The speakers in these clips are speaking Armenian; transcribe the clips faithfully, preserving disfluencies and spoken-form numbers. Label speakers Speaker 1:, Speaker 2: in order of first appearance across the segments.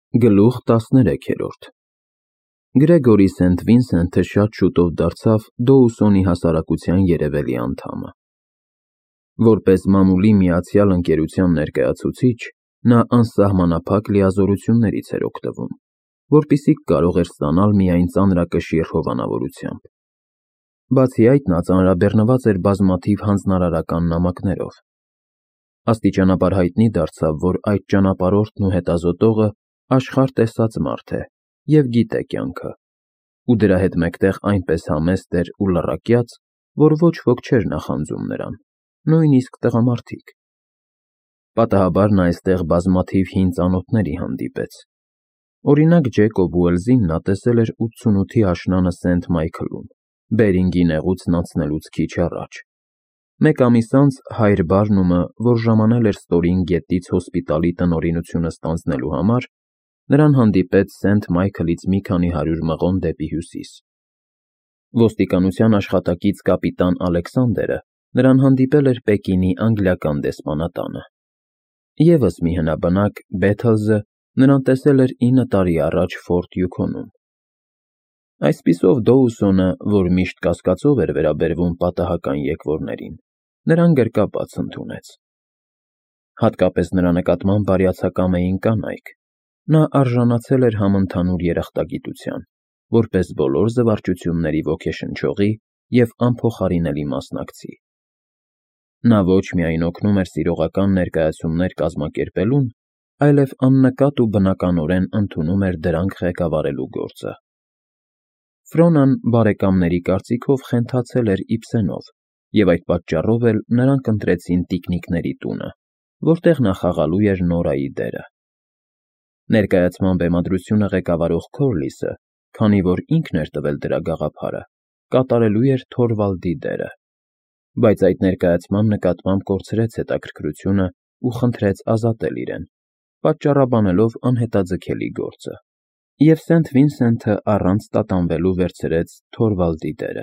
Speaker 1: Գլուխ տասներեքերորդ Գրեգորի Սենթ Վինսենթը շատ շուտով դարձավ Դոուսոնի հասարակության երևելի անդամը։ Որպես մամուլի միացյալ ընկերության ներկայացուցիչ, նա անսահմանափակ լիազորություններից էր օգտվում, որպեսզի կարող էր ստանալ միայն ծանրակշիռ հովանավորությամբ։ Բացի այդ, նա ծանրաբեռնված էր բազմաթիվ հանձնարարական նամակներով։ Աստիճանաբար հայտնի դարձավ, որ այդ ճանապարհորդն ու հետազոտողը աշխարհ տեսած մարդ է և գիտե կյանքը, ու դրա հետ մեկտեղ այնպես համեստ էր ու լռակյաց, որ ոչ ոք չէր նախանձում նրան, նույնիսկ տղամարդիկ։ Պատահաբար նա այստեղ բազմաթիվ հին ծանոթների հանդիպեց։ Օրինակ, Ջեկոբ Ուելսին նա տեսել էր ութսունութի աշնանը Սենթ Մայքլում, Բերինգի նեղուցն անցնելուց քիչ առաջ։ Մեկ ամիս անց հայր Բարնումը, որ ժամանել էր ստորին գետից հոսպիտալի տնօրինությունը ստանձնելու համար, նրան հանդիպեց Սենթ Մայքլից մի քանի հարյուր մղոն դեպի հյուսիս։ Ոստիկանության աշխատակից կապիտան Ալեքսանդերը նրան հանդիպել էր Պեկինի անգլիական դեսպանատանը։ Եվս մի հնաբնակ Բեթլզը նրան տեսել էր ինը տարի առաջ Ֆորտ Յուքոնում։ Այսպիսով Դոուսոնը, որ միշտ կասկածով էր վերաբերվում պատահական եկվորներին, նրան գրկաբաց ընդունեց։ Հատկապես նրա նկատմամբ բարյացակամ էին կանայք։ Նա արժանացել էր համընդհանուր երախտագիտության, որպես բոլոր զվարճությունների ոգեշնչողի և անփոխարինելի մասնակցի։ Նա ոչ միայն օգնում էր սիրողական ներկայացումներ կազմակերպելուն, այլև աննկատ ու բնականորեն ընդունում էր դրանք ղեկավարելու գործը։ Ֆրոնան բարեկամների կարծիքով խենթացել էր Իբսենով, և այդ պատճառով էլ նրանք ընտրեցին տիկնիկների տունը, որտեղ նա խաղալու էր Նորայի դերը։ Ներկայացման բեմադրությունը ղեկավարող Քորլիսը, քանի որ ինքն էր տվել դրա գաղափարը, կատարելու էր Թորվալդի դերը, բայց այդ ներկայացման նկատմամբ կորցրեց հետաքրքրությունը ու խնդրեց ազատել իրեն, պատճառաբանելով անհետաձգելի գործը, և Սենթ Վինսենթը առանց տատանվելու վերցրեց Թորվալդի դերը։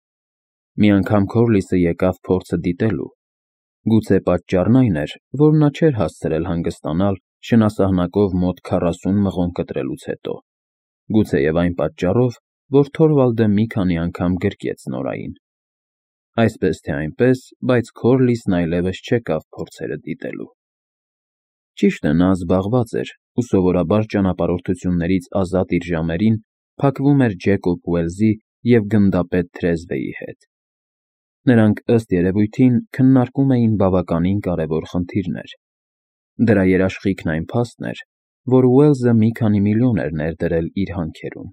Speaker 1: Մի անգամ Քորլիսը եկավ փորձը դիտելու։ Գուցե պատճառն այն էր, որ նա չէր հասցրել հանգստանալ շնասահնակով մոտ քառասուն մղոն կտրելուց հետո, գուցեև այն պատճառով, որ Թորվալդը մի քանի անգամ գրկեց Նորային։ Այսպես թե այնպես, բայց Քորլիսն այլևս չեկավ փորձերը դիտելու։ Ճիշտ է, նա զբաղված էր ու սովորաբար ճանապարհորդություններից ազատ իր ժամերին փակվում էր Ջեկոբ Ուելսի և գնդապետ Թրեզվեի հետ։ Նրանք, ըստ երևույթին, քննարկում էին բավականին կարևոր խնդիրներ։ Դրա երաշխիքն այն փաստն էր, որ Ուելսը մի քանի միլիոն էր ներդրել իր հանքերում։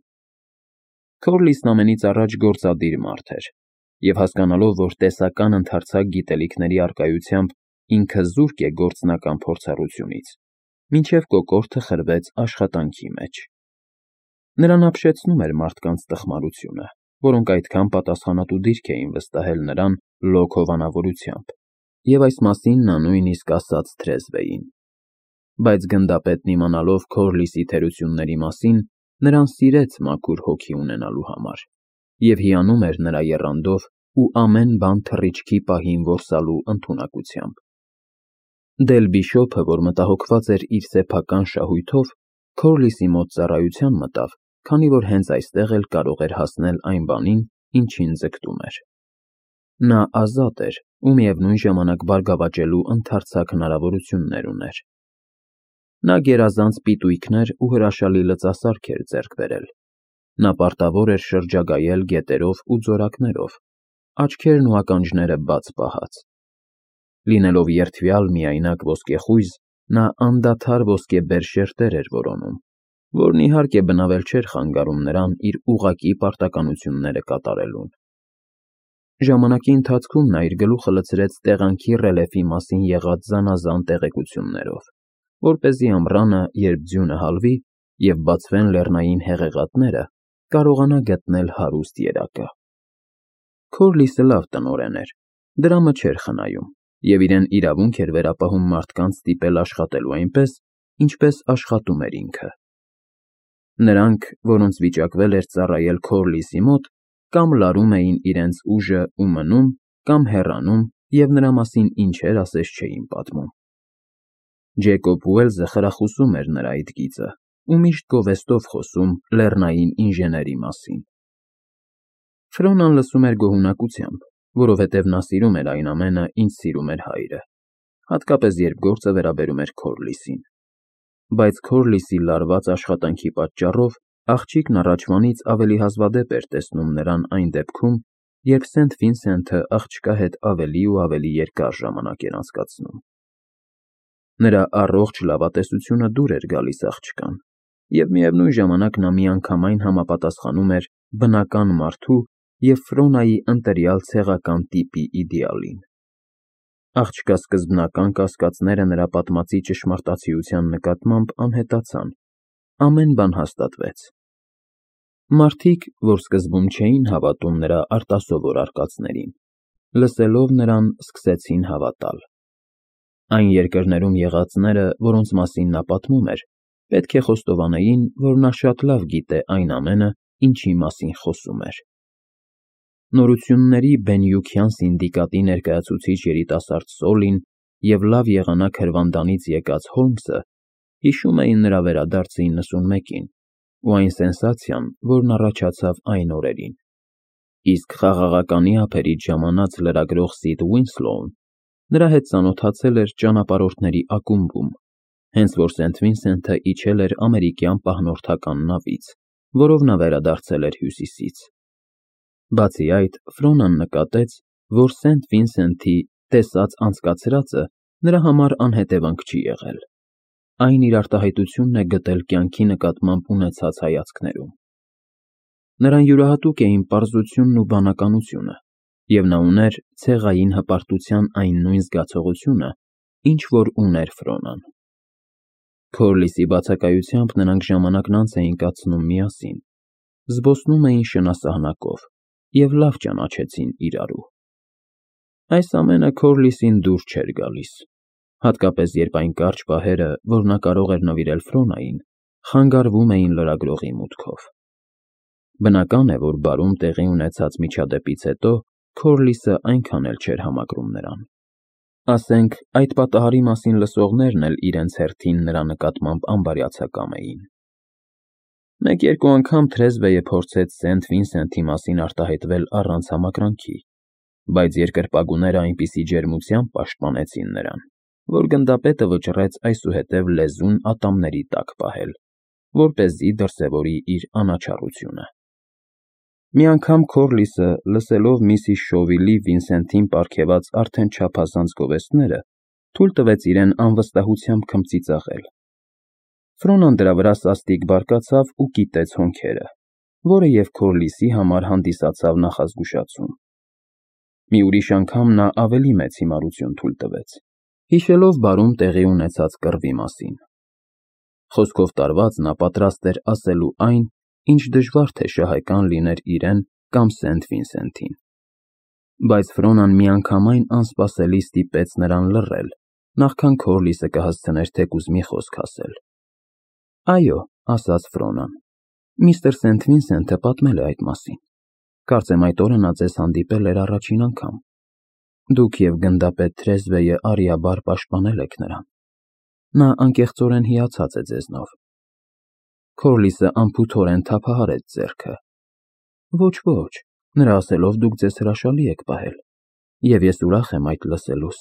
Speaker 1: Քորլիսն ամենից առաջ գործադիր մարդ էր, և հասկանալով, որ տեսական ընդարձակ գիտելիքների առկայությամբ ինքը զուրկ է գործնական փորձառությունից, մինչև կոկորդը խրվեց աշխատանքի մեջ։ Նրան ապշեցնում էր մարդկանց տխմարությունը, որոնք այդքան պատասխանատու դիրք էին վստահել նրան լոկ հովանավորությամբ, և այս մասին նա նույնիսկ ասաց Թրեզվեին։ Բայց գնդապետն իմանալով Քորլիսի թերությունների մասին, նրան սիրեց մաքուր հոգի ունենալու համար և հիանում էր նրա եռանդով ու ամեն բան թռիչքի պահին որսալու ընդունակությամբ։ Դել Բիշոփը, որ մտահոգված էր իր սեփական շահույթով, Քորլիսի մոտ ծառայության մտավ, քանի որ հենց այստեղ էլ կարող էր հասնել այն բանին, ինչին ձգտում էր։ Նա ազատ էր ու միևնույն ժամանակ բարգավաճելու ընդարձակ հնարավորություններ ուներ։ Նա գերազանց պիտույքներ ու հրաշալի լծասարք էր ձեռք բերել։ Նա պարտավոր էր շրջագայել գետերով ու ձորակներով, աչքերն ու ականջները բաց պահած։ Լինելով երդվյալ միայնակ ոսկեխույզ, նա անդադար ոսկեբեր շերտեր էր որոնում, որն իհարկե բնավել չէր խանգարում նրան իր ուղղակի պարտականությունները կատարելուն։ Ժամանակի ընթացքում նա իր գլուխը լցրեց տեղանքի ռելիեֆի մասին եղած զանազան տեղեկություններով, որպեսզի ամռանը, երբ ձյունը հալվի և բացվեն լեռնային հեղեղատները, կարողանա գտնել հարուստ երակը։ Քորլիսը լավ տնօրեն էր, դրամը չէր խնայում և իրեն իրավունք էր վերապահում մարդկանց ստիպել աշխատելու այնպես, ինչպես աշխատում էր ինքը։ Նրանք, որոնց վիճակվել էր ծառայել Քորլիսի մոտ, կամ լարում էին իրենց ուժը ու մնում, կամ հեռանում և նրա մասին ինչեր ասես չէին պատմում։ Ջեկոբ Ուելսը խրախուսում էր նրա այդ գիծը ու միշտ գովեստով խոսում լեռնային ինժեների մասին։ Ֆրոնան լսում էր գոհունակությամբ, որովհետև նա սիրում էր այն ամենը, ինչ սիրում էր հայրը, հատկապես երբ գործը վերաբերում էր Քորլիսին։ Բայց Քորլիսի լարված աշխատանքի պատճառով աղջիկն առաջվանից ավելի հազվադեպ էր տեսնում նրան այն դեպքում, երբ Սենթ Վինսենթը աղջկա հետ ավելի ու ավելի երկար ժամանակ էր անցկացնում։ Նրա առողջ լավատեսությունը դուր էր գալիս աղջկան, և միևնույն ժամանակ նա միանգամայն համապատասխանում էր բնական մարդու և Ֆրոնայի ընտրյալ ցեղական տիպի իդեալին։ Աղջկա սկզբնական կասկածները նրա պատմածի ճշմարտացիության նկատմամբ անհետացան, ամեն բան հաստատվեց։ Մարդիկ, որ սկզբում չէին հավատում նրա արտասովոր արկածներին, լսելով նրան սկսեցին հավատալ։ Այն երկրներում եղածները, որոնց մասին նա պատմում էր, պետք է խոստովանեին, որ նա շատ լավ գիտե այն ամենը, ինչի մասին խոսում էր։ Նորությունների բենյուքյան սինդիկատի ներկայացուցիչ երիտասարդ Սոլին և լավ եղանակ հրվանդանից եկած Հոլմսը հիշում էին նրա վերադարձը իննսունմեկին ու այն սենսացիան, որն առաջացավ այն օրերին, իսկ խաղաղականի ափերից ժամանած լրագրող Սիդ Ուինսլոուն նրա հետ ծանոթացել էր ճանապարհորդների ակումբում, հենց որ Սենթ Վինսենթը իջել էր ամերիկյան պահնորդական նավից, որով նա վերադարձել էր Հյուսիսից։ Բացի այդ, Ֆրոնան նկատեց, որ Սենթ Վինսենթի տեսած անցկացրածը նրա համար անհետևանք չի եղել։ Այն իր արտահայտությունն է գտել կյանքի նկատմամբ ունեցած հայացքներում։ Նրան յուրահատուկ էին պարզությունն ու բանականությունը, և նա ուներ ցեղային հպարտության այն նույն զգացողությունը, ինչ որ ուներ Ֆրոնան։ Քորլիսի բացակայությամբ նրանք ժամանակն անց էին կացնում միասին, զբոսնում էին շնասահնակով և լավ ճանաչեցին իրարու։ Այս ամենը Քորլիսին դուր չէր գալիս, հատկապես երբ այն կարճ պահերը, որ նա կարող էր նվիրել Ֆրոնային, խանգարվում էին լրագրողի մուտքով։ Բնական է, որ բարում տեղի ունեցած միջադեպից հետո Քորլիսը այնքան էլ չէր համակրում նրան։ Ասենք, այդ պատահարի մասին լսողներն էլ իրենց հերթին նրա նկատմամբ անբարյացակամ էին։ Մեկ-երկու անգամ Թրեզվեյը փորձեց Սենթ Վինսենթի մասին արտահայտվել առանց համակրանքի, բայց երկրպագուները այնպիսի ջերմությամբ պաշտպանեցին նրան, որ գնդապետը վճռեց այսուհետև լեզուն ատամների տակ պահել, որպեսզի դրսևորի իր անաչառությունը։ Մի անգամ Քորլիսը, լսելով միսիս Շովիլի Վինսենթին պարգևած արդեն չափազանց գովեստները, թույլ տվեց իրեն անվստահությամբ քմծիծաղել։ Ֆրոնան դրա վրա սաստիկ բարկացավ ու կիտեց հոնքերը, որը և Քորլիսի համար հանդիսացավ նախազգուշացում։ Մի ուրիշ անգամ նա ավելի մեծ հիմարություն թույլ տվեց, հիշելով բարում տեղի ունեցած կռվի մասին։ Խոսքով տարված նա պատրաստ էր ասելու այն, ինչ դժվար թե շահեկան լիներ իրեն կամ Սենթ Վինսենթին։ Բայց Ֆրոնան միանգամայն անսպասելի ստիպեց նրան լռել, նախքան Քորլիսը կհասցներ թեկուզ մի խոսք ասել։ Այո, ասաց Ֆրոնան, միստր Սենթ Վինսենթը պատմել է այդ մասին։ Կարծեմ այդ օրը նա ձեզ հանդիպել էր առաջին անգամ։ Դուք և գնդապետ Թրեզվեյը արիաբար պաշտպանել եք նրան։ Նա անկեղծորեն հիացած է ձեզնով։ Քորլիսը անփութորեն թափահարեց ձեռքը։ Ոչ, ոչ, նրա ասելով դուք ձեզ հրաշալի եք պահել, և ես ուրախ եմ այդ լսելուց։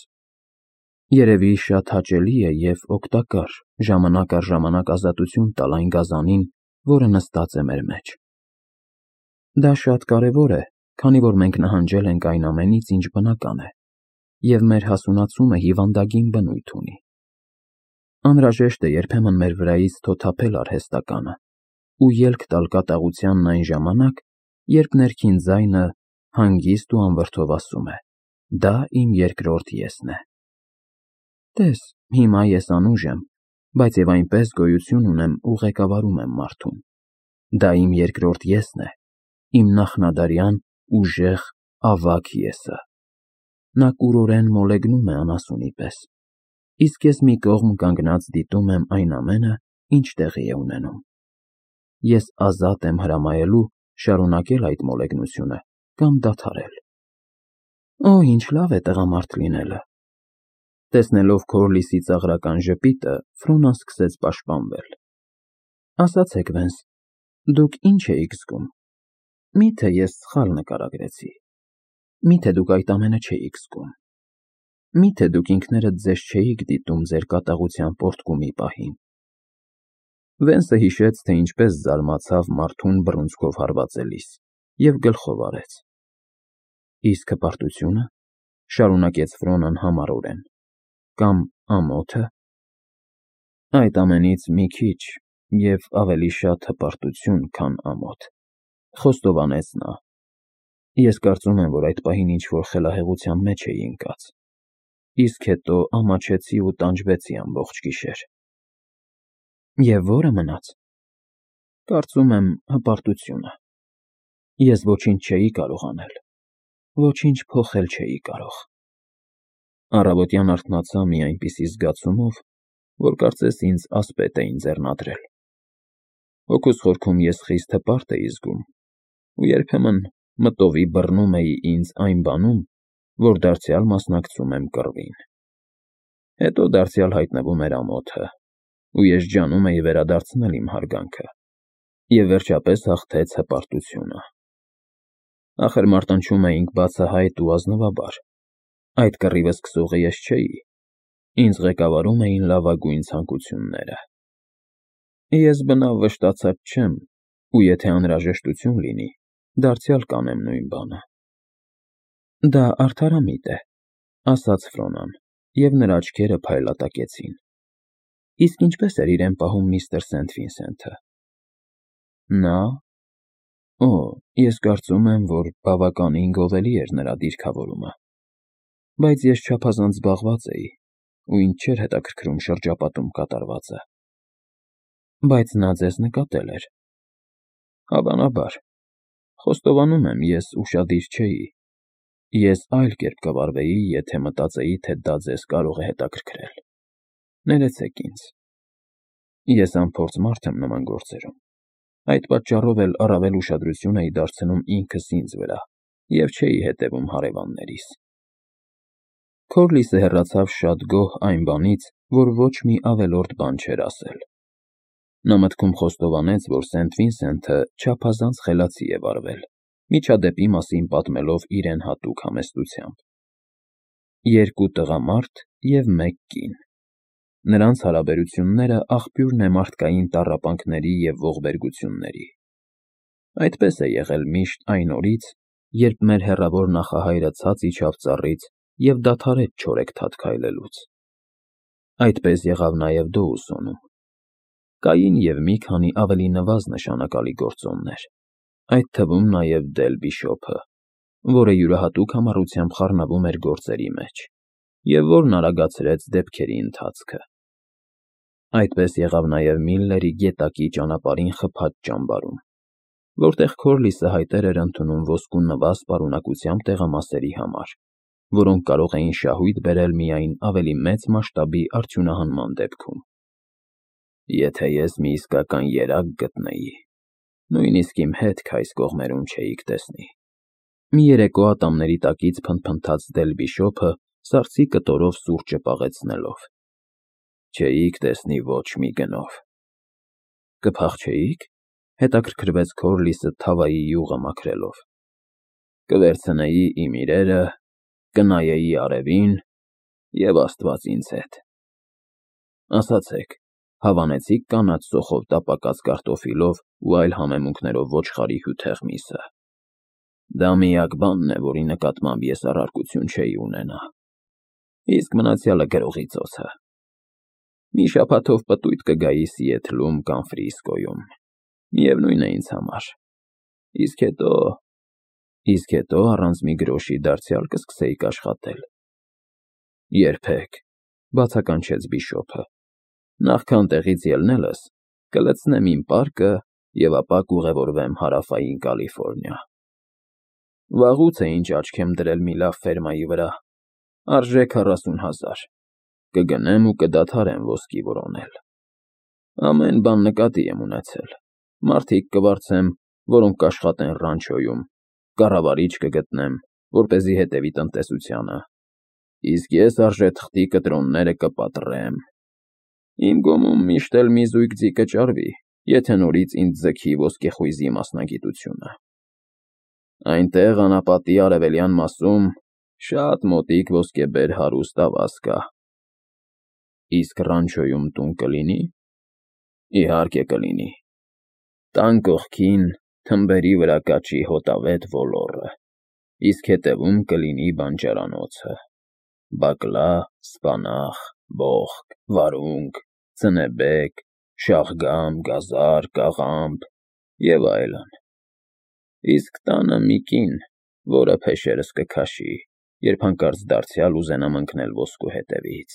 Speaker 1: Երևի շատ հաճելի է և օգտակար ժամանակ առ ժամանակ ազատություն տալ այն գազանին, որը նստած է մեր մեջ։ Դա շատ կարևոր է, քանի որ մենք նահանջել ենք այն ամենից, ինչ բնական է, և մեր հասունացումը հիվանդագին բնույթ ունի։ Անհրաժեշտ է երբեմն մեր վրայից թոթափել արհեստականը ու ելք տալ կատաղությանն այն ժամանակ, երբ ներքին ձայնը հանգիստ ու անվրդով ասում է. դա իմ երկրորդ եսն է։ Տես, հիմա ես անուժ եմ, բայց և այնպես գոյություն ունեմ ու ղեկավարում եմ մարդուն։ Դա իմ երկրորդ եսն է, իմ նախնադարյան, ուժեղ, ավագ եսը։ Նա կուրորեն մոլեգնում է անասունի պես, իսկ ես մի կողմ կանգնած դիտում եմ այն ամենը, ինչ տեղի է ունենում։ Ես ազատ եմ հրամայելու շարունակել այդ մոլեգնությունը կամ դադարել։ Օ, ինչ լավ է տղամարդ լինելը։ Տեսնելով Քորլիսի ծաղրական ժպիտը, Ֆրոնան սկսեց պաշտպանվել։ Ասացեք, Վենս, դուք ինչ էիք զգում։ Միթե ես սխալ նկարագրեցի։ Միթե դուք այդ ամենը չէիք զգում։ Միթե դուք ինքներդ ձեզ չէիք դիտում ձեր կատաղության պոռթկումի պահին։ Վենսը հիշեց, թե ինչպես զարմացավ մարդուն բռունցքով հարվածելիս, և գլխով արեց։ Իսկ հպարտությունը, շարունակեց Ֆրոնան համառորեն, կամ ամոթը։ Այդ ամենից մի քիչ և ավելի շատ հպարտություն, քան ամոթ, խոստովանեց նա։ Ես կարծում եմ, որ այդ պահին ինչ-որ խելահեղության մեջ էի ընկած, իսկ հետո ամաչեցի ու տանջվեցի ամբողջ գիշեր։ Եվ ո՞րը մնաց։ Կարծում եմ, հպարտությունը։ Ես ոչինչ չէի կարող անել, ոչինչ փոխել չէի կարող։ Առավոտյան արթնացա մի այնպիսի զգացումով, որ կարծես ինձ ասպետ էին ձեռնադրել։ Հոգուս խորքում ես խիստ հպարտ էի զգում, ու երբեմն մտովի բռնում էի ինձ այն բանում, որ դարձյալ մասնակցում եմ կռվին։ Հետո դարձյալ հայտնվում էր ամոթը, ու ես ջանում էի վերադարձնել իմ հարգանքը, և վերջապես հաղթեց հպարտությունը։ Ախր մարտնչում էինք բացահայտ ու ազնվաբար։ Այդ կռիվը սկսողը ես չէի, ինձ ղեկավարում էին լավագույն ցանկությունները։ Ես բնավ վշտացած չեմ, ու եթե անհրաժեշտություն լինի, դարձյալ կանեմ նույն բանը։ Դա արդարամիտ է, ասաց Ֆրոնան, և նրա աչքերը փայլատակեցին։ Իսկ ինչպե՞ս էր իրեն պահում միստր Սենթ Վինսենթը։ Նա… Օ, ես կարծում եմ, որ բավականին գովելի էր նրա դիրքավորումը, բայց ես չափազանց զբաղված էի, ու ինձ չէր հետաքրքրում շրջապատում կատարվածը։ Բայց նա ձեզ նկատել էր։ Հավանաբար, խոստովանում եմ, ես ուշադիր չէի։ Ես այլ կերպ կվարվեի, եթե մտածեի, թե դա ձեզ կարող է հետաքրքրել։ Ներեցեք ինձ։ Ես անփորձ մարդ եմ նման գործերում։ Այդ պատճառով էլ առավել ուշադրություն էի դարձնում ինքս ինձ վրա և չէի հետևում հարևաններիս։ Քորլիսը հեռացավ շատ գոհ այն բանից, որ ոչ մի ավելորդ բան չէր ասել։ Նա մտքում խոստովանեց, որ Սենթ Վինսենթը չափազանց խելացի է վարվել, միջադեպի մասին պատմելով իրեն հատուկ համեստությամբ։ Երկու տղամարդ և մեկ կին։ Նրանց հարաբերությունները աղբյուրն է մարդկային տառապանքների և ողբերգությունների։ Այդպես է եղել միշտ այն օրից, երբ մեր հեռավոր նախահայրը ցած իջավ ծառից և դադարեց չորեքթաթ քայլելուց։ Այդպես եղավ նաև Դոուսոնում։ Կային և մի քանի ավելի նվազ նշանակալի գործոններ, այդ թվում նաև Դել Բիշոփը, որը յուրահատուկ համառությամբ խառնվում էր գործերի մեջ, և որն արագացրեց դեպքերի ընթացքը։ Այդպես եղավ նաև Միլլերի գետակի ճանապարհին խփած ճամբարում, որտեղ Քորլիսը հայտեր էր ընդունում ոսկու նվազ պարունակությամբ տեղամասերի համար, որոնք կարող էին շահույթ բերել միայն ավելի մեծ մասշտաբի արդյունահանման դեպքում։ Եթե ես մի իսկական երակ գտնեի, նույնիսկ իմ հետք այս կողմերում չէիք տեսնի։ Մի երեկո ատամների տակից փնթփնթաց Դել Բիշոփը սառցի կտորով սուրճը պաղեցնելով։ Չէիք տեսնի ոչ մի գնով։ Կփախչեի՞ք, հետաքրքրվեց Քորլիսը թավայի յուղը մաքրելով։ Կվերցնեի իմ իրերը, կնայեի արևին և Աստված ինձ հետ։ Ասացեք, հավանեցի՞ք կանաչ սոխով տապակած կարտոֆիլով ու այլ համեմունքներով ոչխարի հյութեղ միսը։ Դա միակ բանն է, որի նկատմամբ ես առարկություն չէի ունենա։ Իսկ մնացյալը գրողի ծոցը։ Մի շաբաթով պտույտ կգայի Սիեթլում կամ Ֆրիսկոյում, միևնույն է ինձ համար։ Իսկ հետո… Իսկ հետո առանց մի գրոշի դարձյալ կսկսեիք աշխատել։ Երբեք, բացականչեց Բիշոփը։ Նախքան տեղից ելնելս կլցնեմ իմ պարկը և ապա կուղևորվեմ Հարավային Կալիֆոռնիա։ Վաղուց է ինչ աչք եմ դրել մի լավ ֆերմայի վրա, արժե քառասուն հազար, կգնեմ ու կդադարեմ ոսկի որոնել։ Ամեն բան նկատի եմ ունեցել, մարդիկ կվարձեմ, որոնք կաշխատեն ռանչոյում, կառավարիչ կգտնեմ, որպեսզի հետևի տնտեսությանը, իսկ ես արժեթղթի կտրոնները կպատրեմ։ Իմ գոմում միշտ էլ մի զույգ ձի կճարվի, եթե նորից ինձ ձգի ոսկեխույզի մասնագիտությունը։ Այնտեղ անապատի արևելյան մասում շատ մոտիկ ոսկեբեր հարուստ ավազ կա։ Իսկ ռանչոյում տուն կլինի։ Իհարկե կլինի։ Տան կողքին թմբերի վրա կաճի հոտավետ ոլորը, իսկ հետևում կլինի բանջարանոցը, բակլա, սպանախ, բոխկ, վարունգ, ցնեբեկ, շաղգամ, գազար, կաղամբ և այլն։ Իսկ տանը մի կին, որը փեշերս կքաշի, երբ հանկարծ դարձյալ ուզենամ ընկնել ոսկու հետևից։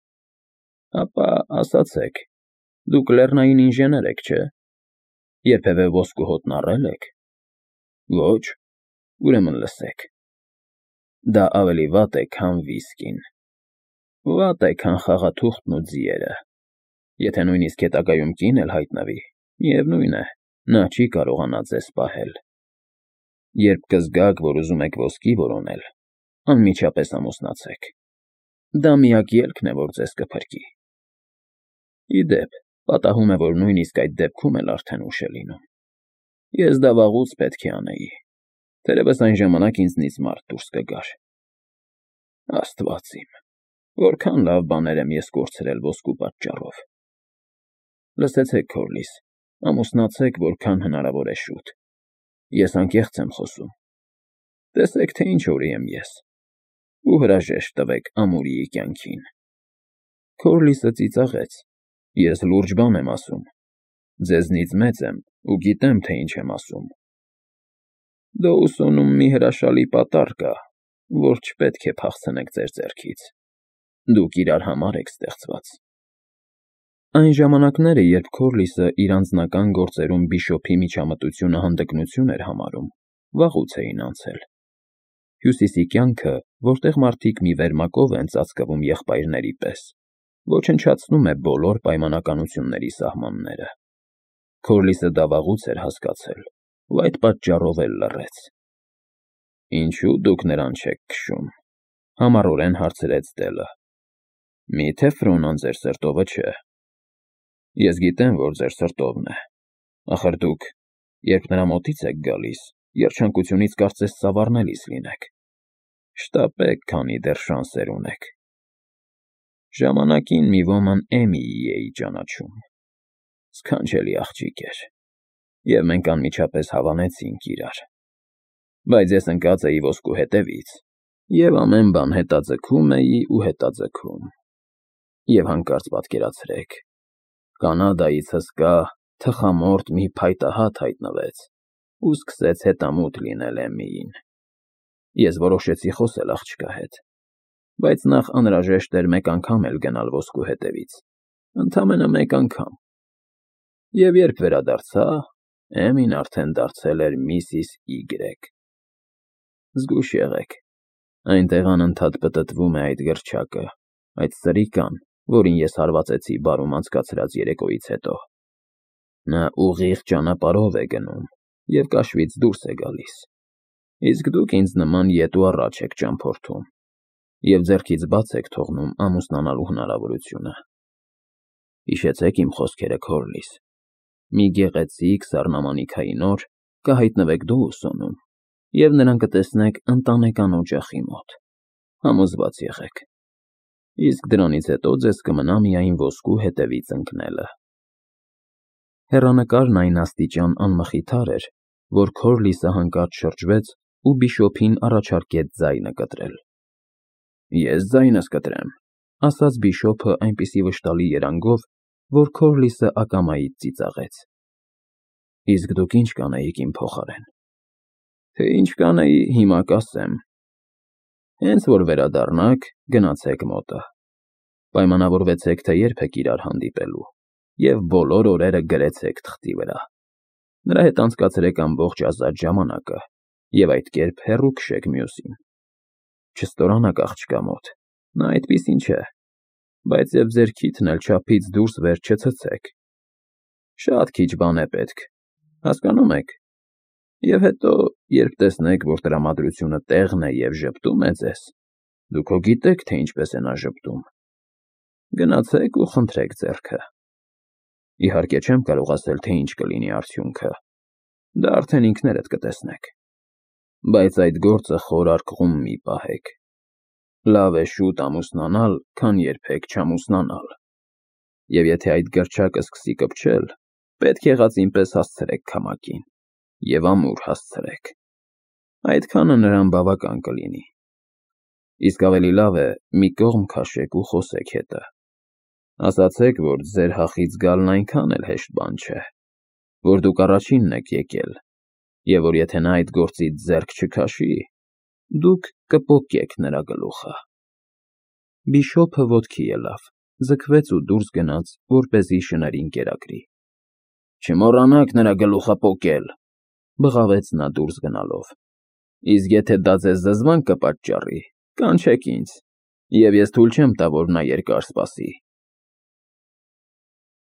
Speaker 1: Ապա ասացեք, դուք լեռնային ինժեներ եք, չէ՞։ Երբևէ ոսկու հոտն առել եք։ Ոչ, ուրեմն լսեք։ Դա ավելի վատ է, քան վիսկին։ Վատ է, քան խաղաթուղթն ու ձիերը։ Եթե նույնիսկ հետագայում կին էլ հայտնվի, միևնույն է, նա չի կարողանա ձեզ պահել։ Երբ կզգաք, որ ուզում եք ոսկի որոնել, անմիջապես ամուսնացեք։ Դա միակ ելքն է, որ ձեզ կփրկի։ Ի դեպ, պատահում է, որ նույնիսկ այդ դեպքում էլ արդեն ուշ է լինում։ Ես դա վաղուց պետք է անեի, թերևս այն ժամանակ ինձնից մարդ դուրս կգար։ Աստված իմ, որքան լավ բաներ եմ ես կորցրել ոսկու պատճառով։ Լսեցեք, Քորլիս, ամուսնացեք որքան հնարավոր է շուտ։ Ես անկեղծ եմ խոսում։ Տեսեք, թե ինչ օրի եմ ես։ Ու հրաժեշտ տվեք ամուրիի կյանքին։ Քորլիսը ծիծաղեց։ Ես լուրջ բան եմ ասում։ Ձեզնից մեծ եմ ու գիտեմ, թե ինչ եմ ասում։ Դոուսոնում մի հրաշալի պատառ կա, որ չպետք է փախցնեք ձեր ձեռքից։ Դուք իրար համար եք ստեղծված։ Այն ժամանակները, երբ Քորլիսը իր անձնական գործերում բիշոփի միջամտությունը հանդգնություն էր համարում, վաղուց էին անցել։ Հյուսիսի կյանքը, որտեղ մարդիկ մի վերմակով են ծածկվում եղբայրների պես, ոչնչացնում է բոլոր պայմանականությունների սահմանները։ Քորլիսը դա վաղուց էր հասկացել, ու այդ պատճառով էլ լռեց։ Ինչու դուք նրան չեք քշում, համառորեն հարցրեց Դելը։ Միթե Ֆրոնան ձեր սրտովը չէ։ Ես գիտեմ, որ ձեր սրտովն է։ Ախր դուք, երբ նրա մոտից եք գալիս, երջանկությունից կարծես ծավառնելիս լինեք։ Շտապեք, քանի դեռ շանսեր ունեք։ Ժամանակին մի ոման Էմիի էի ճանաչում։ Սքանչելի աղջիկ էր, և մենք անմիջապես հավանեցինք իրար։ Բայց ես ընկած էի ոսկու հետևից, և ամեն բան հետաձգում էի ու հետաձգում։ Եվ հանկարծ պատկերացրեք, Կանադայից հսկա, թխամորթ մի փայտահատ հայտնվեց ու սկսեց հետամուտ լինել Էմմիին։ Ես որոշեցի խոսել աղջկա հետ, բայց նախ անհրաժեշտ էր մեկ անգամ էլ գնալ ոսկու հետևից, ընդամենը մեկ անգամ։ Եվ երբ վերադարձա, Էմին արդեն դարձել էր միսիս Իգրեկ։ Զգույշ եղեք, այնտեղ անընդհատ պտտվում է այդ գրչակը, այդ սրիկան, որին ես հարվածեցի բարում անցկացրած երեկոյից հետո։ Նա ուղիղ ճանապարհով է գնում և կաշվից դուրս է գալիս, իսկ դուք ինձ նման ետ ու առաջ եք ճամփորդում և ձեռքից բաց եք թողնում ամուսնանալու հնարավորությունը։ Հիշեցեք իմ խոսքերը, Քորլիս։ Մի գեղեցիկ սառնամանիքային օր կհայտնվեք Դոուսոնում, և նրան կտեսնեք ընտանեկան օջախի մոտ։ Համոզված եղեք։ Իսկ դրանից հետո ձեզ կմնա միայն ոսկու հետևից ընկնելը։ Հեռանկարն այն աստիճան անմխիթար էր, որ Քորլիսը հանկարծ շրջվեց ու բիշոփին առաջարկեց ձայնը կտրել։ Ես ձայնս կտրեմ, ասաց բիշոփը այնպիսի վշտալի երանգով, որ Քորլիսը ակամայից ծիծաղեց։ Իսկ դուք ինչ կանեիք իմ փոխարեն։ Թե ինչ կանեի, հիմա կասեմ։ Հենց որ վերադառնաք, գնացեք մոտը։ Պայմանավորվեցեք, թե երբ եք իրար հանդիպելու, և բոլոր օրերը գրեցեք թղթի վրա։ Նրա հետ անցկացրեք ամբողջ ազատ ժամանակը և այդ կերպ հեռու քշեք մյուսին։ Չստորանաք աղջկա մոտ, նա այդպիսին չէ, բայց և ձեր քիթն էլ չափից դուրս վեր չցցեք։ Շատ քիչ բան է պետք, հասկանում եք։ Եվ հետո, երբ տեսնեք, որ տրամադրությունը տեղն է և ժպտում է ձեզ, դուք հո գիտեք, թե ինչպես է նա ժպտում։ Գնացեք ու խնդրեք ձեռքը։ Իհարկե չեմ կարող ասել, թե ինչ կլինի արդյունքը, դա արդեն ինքներդ կտեսնեք, բայց այդ գործը խորարկղում մի պահեք, լավ է շուտ ամուսնանալ, քան երբեք չամուսնանալ, և եթե այդ գրչակը սկսի կպչել, պետք եղածին պես հասցրեք քամակին, և ամուր հասցրեք, այդքանը նրան բավական կլինի, իսկ ավելի լավ է մի կողմ քաշեք ու խոսեք հետը, ասացեք, որ ձեր հախից գալն այնքան էլ հեշտ բան չէ, որ դուք առաջինն եք եկել, և որ եթե նա այդ գործից ձեռք չքաշի, դուք կպոկեք նրա գլուխը։ Բիշոպը ոտքի ելավ, ձգվեց ու դուրս գնաց, որպեսզի շներին կերակրի։ Չմոռանաք նրա գլուխը պոկել, բղավեց նա դուրս գնալով, իսկ եթե դա ձեզ զզվանք կպատճառի, կանչեք ինձ, և ես թույլ չեմ տա, որ նա երկար սպասի։